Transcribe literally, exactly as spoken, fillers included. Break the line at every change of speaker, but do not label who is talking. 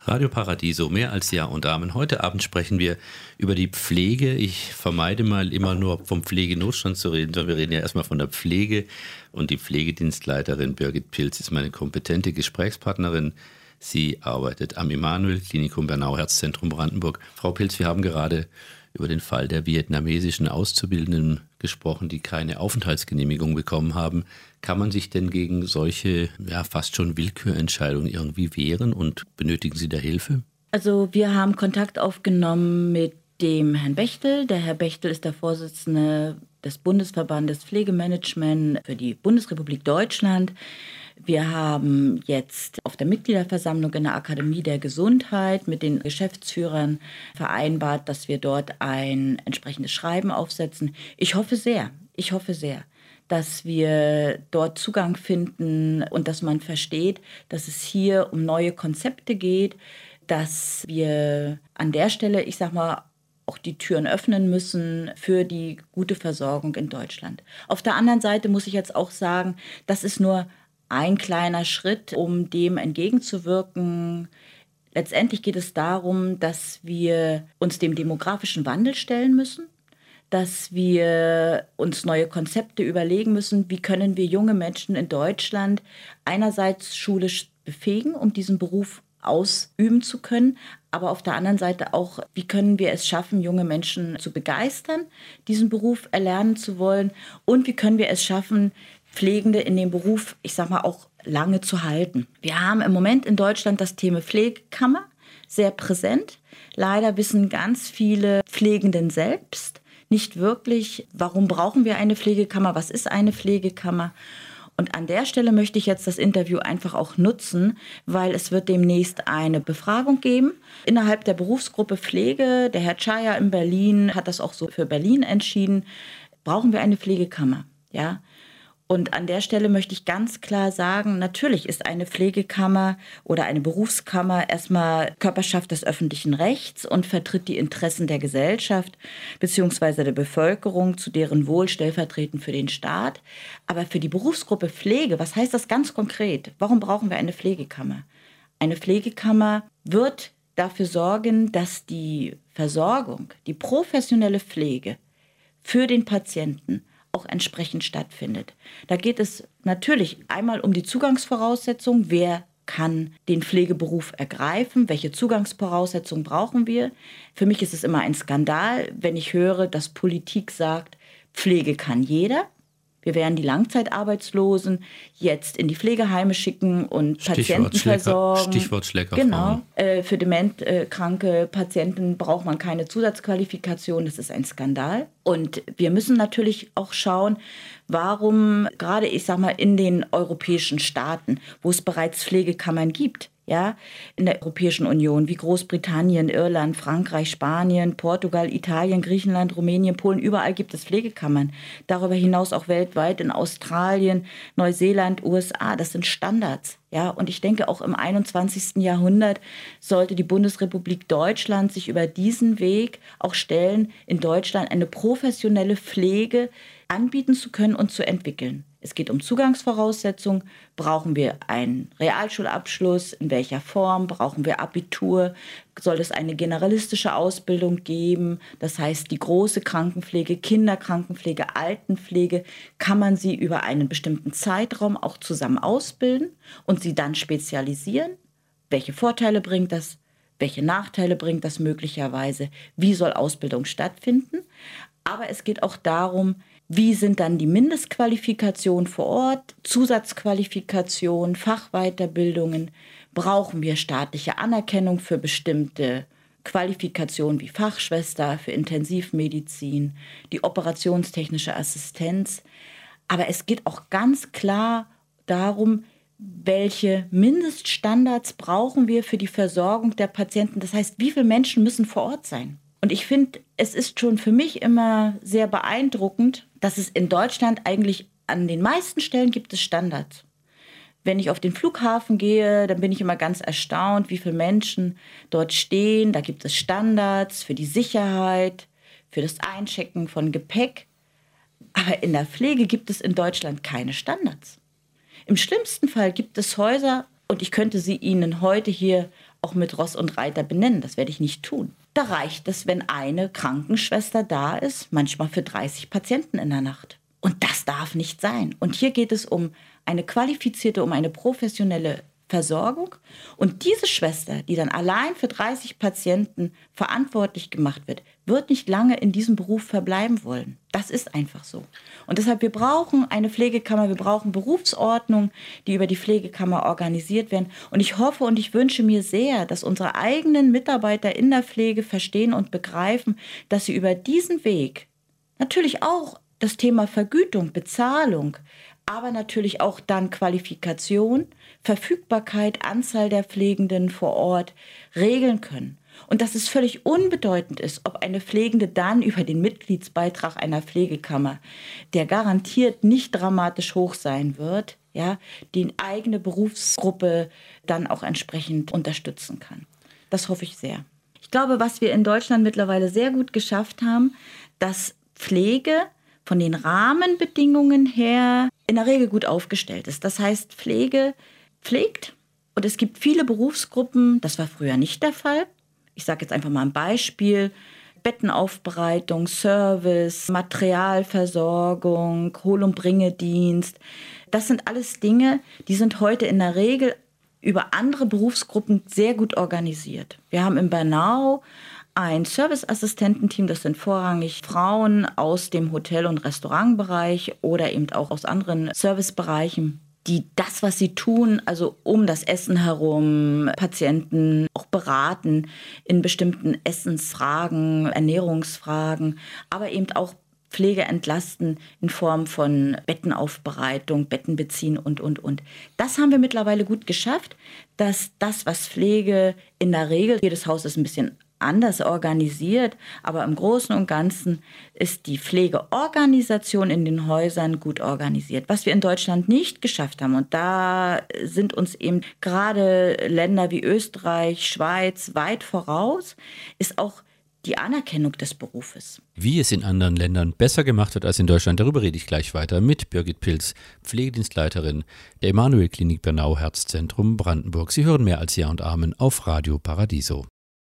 Radio Paradiso, mehr als Ja und Amen. Heute Abend sprechen wir über die Pflege. Ich vermeide mal immer nur vom Pflegenotstand zu reden, sondern wir reden ja erstmal von der Pflege. Und die Pflegedienstleiterin Birgit Pilz ist meine kompetente Gesprächspartnerin. Sie arbeitet am Immanuel-Klinikum Bernau, Herzzentrum Brandenburg. Frau Pilz, wir haben gerade über den Fall der vietnamesischen Auszubildenden gesprochen, die keine Aufenthaltsgenehmigung bekommen haben. Kann man sich denn gegen solche, ja, fast schon Willkürentscheidungen irgendwie wehren und benötigen Sie da Hilfe?
Also wir haben Kontakt aufgenommen mit dem Herrn Bechtel. Der Herr Bechtel ist der Vorsitzende des Bundesverbandes Pflegemanagement für die Bundesrepublik Deutschland. Wir haben jetzt auf der Mitgliederversammlung in der Akademie der Gesundheit mit den Geschäftsführern vereinbart, dass wir dort ein entsprechendes Schreiben aufsetzen. Ich hoffe sehr, ich hoffe sehr, dass wir dort Zugang finden und dass man versteht, dass es hier um neue Konzepte geht, dass wir an der Stelle, ich sag mal, auch die Türen öffnen müssen für die gute Versorgung in Deutschland. Auf der anderen Seite muss ich jetzt auch sagen, das ist nur ein kleiner Schritt, um dem entgegenzuwirken. Letztendlich geht es darum, dass wir uns dem demografischen Wandel stellen müssen, dass wir uns neue Konzepte überlegen müssen, wie können wir junge Menschen in Deutschland einerseits schulisch befähigen, um diesen Beruf ausüben zu können, aber auf der anderen Seite auch, wie können wir es schaffen, junge Menschen zu begeistern, diesen Beruf erlernen zu wollen, und wie können wir es schaffen, Pflegende in dem Beruf, ich sag mal, auch lange zu halten. Wir haben im Moment in Deutschland das Thema Pflegekammer sehr präsent. Leider wissen ganz viele Pflegenden selbst nicht wirklich, warum brauchen wir eine Pflegekammer, was ist eine Pflegekammer. Und an der Stelle möchte ich jetzt das Interview einfach auch nutzen, weil es wird demnächst eine Befragung geben innerhalb der Berufsgruppe Pflege. Der Herr Chaya in Berlin hat das auch so für Berlin entschieden. Brauchen wir eine Pflegekammer? Ja. Und an der Stelle möchte ich ganz klar sagen, natürlich ist eine Pflegekammer oder eine Berufskammer erstmal Körperschaft des öffentlichen Rechts und vertritt die Interessen der Gesellschaft bzw. der Bevölkerung zu deren Wohl stellvertretend für den Staat. Aber für die Berufsgruppe Pflege, was heißt das ganz konkret? Warum brauchen wir eine Pflegekammer? Eine Pflegekammer wird dafür sorgen, dass die Versorgung, die professionelle Pflege für den Patienten auch entsprechend stattfindet. Da geht es natürlich einmal um die Zugangsvoraussetzungen. Wer kann den Pflegeberuf ergreifen? Welche Zugangsvoraussetzungen brauchen wir? Für mich ist es immer ein Skandal, wenn ich höre, dass Politik sagt, Pflege kann jeder. Wir werden die Langzeitarbeitslosen jetzt in die Pflegeheime schicken und
Stichwort
Patienten
Schlecker,
versorgen.
Stichwort Schleckerfrauen.
Genau. Äh, für dementkranke Patienten braucht man keine Zusatzqualifikation. Das ist ein Skandal. Und wir müssen natürlich auch schauen, warum gerade, ich sag mal, in den europäischen Staaten, wo es bereits Pflegekammern gibt, ja, in der Europäischen Union, wie Großbritannien, Irland, Frankreich, Spanien, Portugal, Italien, Griechenland, Rumänien, Polen, überall gibt es Pflegekammern. Darüber hinaus auch weltweit in Australien, Neuseeland, U S A, das sind Standards. Ja, und ich denke, auch im einundzwanzigsten Jahrhundert sollte die Bundesrepublik Deutschland sich über diesen Weg auch stellen, in Deutschland eine professionelle Pflege anbieten zu können und zu entwickeln. Es geht um Zugangsvoraussetzungen. Brauchen wir einen Realschulabschluss? In welcher Form? Brauchen wir Abitur? Soll es eine generalistische Ausbildung geben? Das heißt, die große Krankenpflege, Kinderkrankenpflege, Altenpflege, kann man sie über einen bestimmten Zeitraum auch zusammen ausbilden und sie dann spezialisieren? Welche Vorteile bringt das? Welche Nachteile bringt das möglicherweise? Wie soll Ausbildung stattfinden? Aber es geht auch darum, wie sind dann die Mindestqualifikationen vor Ort, Zusatzqualifikationen, Fachweiterbildungen? Brauchen wir staatliche Anerkennung für bestimmte Qualifikationen wie Fachschwester, für Intensivmedizin, die operationstechnische Assistenz? Aber es geht auch ganz klar darum, welche Mindeststandards brauchen wir für die Versorgung der Patienten? Das heißt, wie viele Menschen müssen vor Ort sein? Und ich finde, es ist schon für mich immer sehr beeindruckend, dass es in Deutschland eigentlich an den meisten Stellen gibt es Standards. Wenn ich auf den Flughafen gehe, dann bin ich immer ganz erstaunt, wie viele Menschen dort stehen. Da gibt es Standards für die Sicherheit, für das Einchecken von Gepäck. Aber in der Pflege gibt es in Deutschland keine Standards. Im schlimmsten Fall gibt es Häuser, und ich könnte sie Ihnen heute hier auch mit Ross und Reiter benennen, das werde ich nicht tun. Da reicht es, wenn eine Krankenschwester da ist, manchmal für dreißig Patienten in der Nacht. Und das darf nicht sein. Und hier geht es um eine qualifizierte, um eine professionelle Versorgung. Und diese Schwester, die dann allein für dreißig Patienten verantwortlich gemacht wird, wird nicht lange in diesem Beruf verbleiben wollen. Das ist einfach so. Und deshalb, wir brauchen eine Pflegekammer, wir brauchen Berufsordnungen, die über die Pflegekammer organisiert werden. Und ich hoffe und ich wünsche mir sehr, dass unsere eigenen Mitarbeiter in der Pflege verstehen und begreifen, dass sie über diesen Weg natürlich auch das Thema Vergütung, Bezahlung, aber natürlich auch dann Qualifikation, Verfügbarkeit, Anzahl der Pflegenden vor Ort regeln können. Und dass es völlig unbedeutend ist, ob eine Pflegende dann über den Mitgliedsbeitrag einer Pflegekammer, der garantiert nicht dramatisch hoch sein wird, ja, die eigene Berufsgruppe dann auch entsprechend unterstützen kann. Das hoffe ich sehr. Ich glaube, was wir in Deutschland mittlerweile sehr gut geschafft haben, dass Pflege von den Rahmenbedingungen her in der Regel gut aufgestellt ist. Das heißt, Pflege pflegt und es gibt viele Berufsgruppen, das war früher nicht der Fall. Ich sage jetzt einfach mal ein Beispiel: Bettenaufbereitung, Service, Materialversorgung, Hol- und Bringedienst. Das sind alles Dinge, die sind heute in der Regel über andere Berufsgruppen sehr gut organisiert. Wir haben in Bernau ein Serviceassistententeam, das sind vorrangig Frauen aus dem Hotel- und Restaurantbereich oder eben auch aus anderen Servicebereichen, die das, was sie tun, also um das Essen herum, Patienten auch beraten in bestimmten Essensfragen, Ernährungsfragen, aber eben auch Pflege entlasten in Form von Bettenaufbereitung, Betten beziehen und, und, und. Das haben wir mittlerweile gut geschafft, dass das, was Pflege in der Regel, jedes Haus ist ein bisschen anders organisiert, aber im Großen und Ganzen ist die Pflegeorganisation in den Häusern gut organisiert. Was wir in Deutschland nicht geschafft haben, und da sind uns eben gerade Länder wie Österreich, Schweiz weit voraus, ist auch die Anerkennung des Berufes.
Wie es in anderen Ländern besser gemacht wird als in Deutschland, darüber rede ich gleich weiter mit Birgit Pilz, Pflegedienstleiterin der Emanuel Klinik Bernau Herzzentrum Brandenburg. Sie hören Mehr als Ja und Amen auf Radio Paradiso.